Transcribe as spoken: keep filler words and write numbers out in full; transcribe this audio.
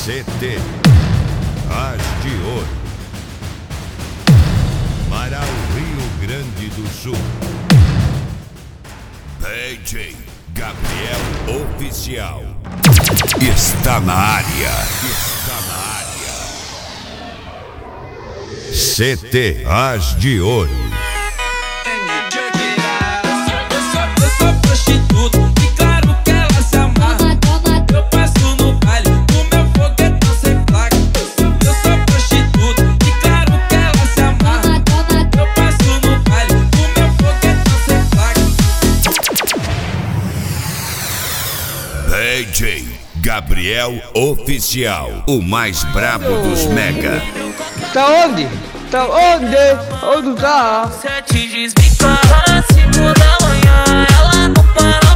C T As de Ouro, Marau, Rio Grande do Sul. D J Gabriel Oficial está na área. Está na área. C T As de Ouro. Eu sou, eu sou prostituto e claro que ela se amarra. Eu passo no baile, o meu foguetão sem placa. Eu sou prostituto e claro que ela se amarra. Eu passo no baile, o meu foguetão sem placa. D J Gabriel Oficial, o mais brabo dos mega. Tá onde? Tá onde? Onde tá? Sete dias me cala, cinco da manhã, ela não para.